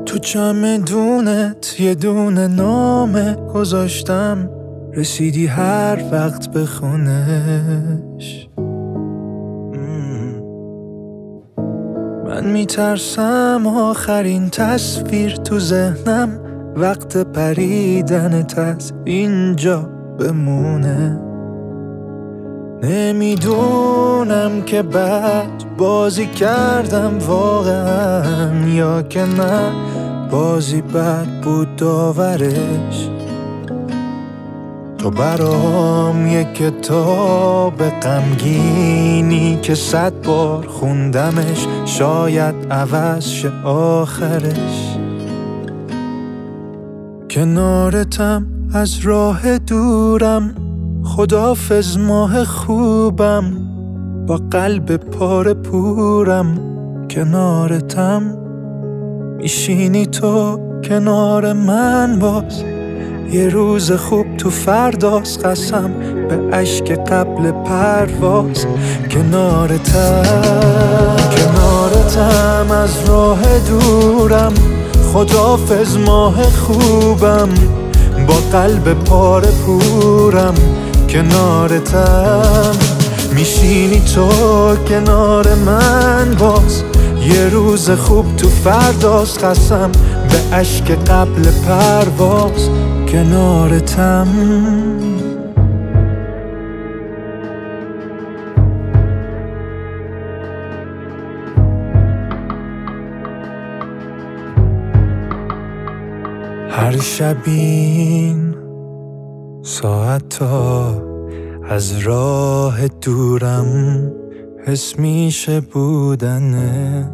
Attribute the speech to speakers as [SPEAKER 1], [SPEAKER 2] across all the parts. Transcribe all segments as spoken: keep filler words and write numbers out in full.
[SPEAKER 1] تو چمدونت یه دونه نامه گذاشتم، رسیدی هر وقت به خونش. من میترسم آخرین تصویر تو ذهنم وقت پریدنت از اینجا بمونه. نمیدونم که بد بازی کردم واقعا یا که نه بازی بد بود داورش. تو برام یک کتاب غمگینی که صد بار خوندمش، شاید عوض شه آخرش. کنارتم از راه دورم، خداحافظ ماه خوبم، با قلب پاره پورم. کنارتم میشینی تو کنار من باز، یه روز خوب تو فرداست، قسم به اشک قبل پرواز. کنارتم کنارتم از راه دورم، خداحافظ ماه خوبم، با قلب پاره پورم. کنارتم میشینی تو کنار من باز، یه روز خوب تو فرداست، قسم به اشک قبل پرواز. کنارتم هر شبین ساعتا از راه دورم حس میشه بودنت.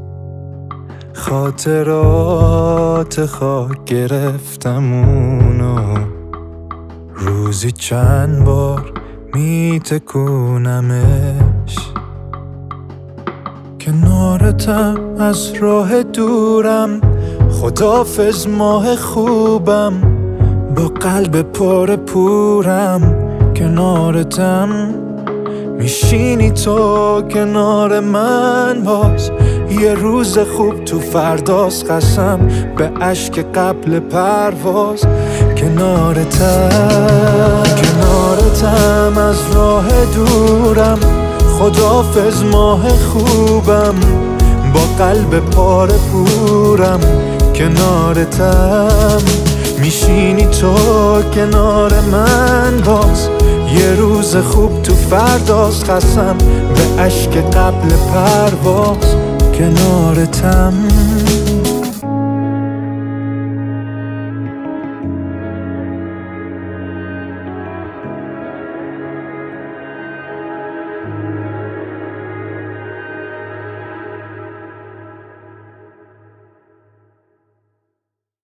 [SPEAKER 1] خاطرات خاک گرفتم اونو، روزی چند بار میتکونمش. کنارتم از راه دورم، خداحافظ ماه خوبم، با قلب پاره پورم. کنارتم میشینی تو کنار من باز، یه روز خوب تو فرداست، قسم به اشک قبل پرواز. کنارتم کنارتم از راه دورم، خداحافظ ماه خوبم، با قلب پاره پورم. کنارتم میشینی تو کنار من باز، یه روز خوب تو فرداست، قسم به اشک قبل پرواز. کنارتم